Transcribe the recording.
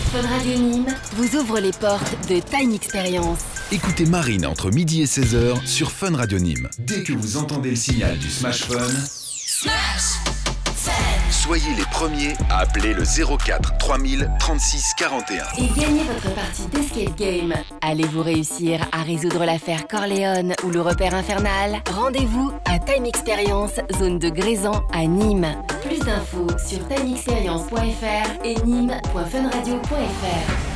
Fun Radio Nîmes vous ouvre les portes de Time Experience. Écoutez Marine entre midi et 16h sur Fun Radio Nîmes. Dès que vous entendez le signal du Smash Fun, soyez les premiers à appeler le 04 3000 36 41. Et gagnez votre partie d'Escape Game. Allez-vous réussir à résoudre l'affaire Corleone ou le repère infernal? Rendez-vous à Time Experience, zone de Grézan à Nîmes. Plus d'infos sur timeexperience.fr et nîmes.funradio.fr.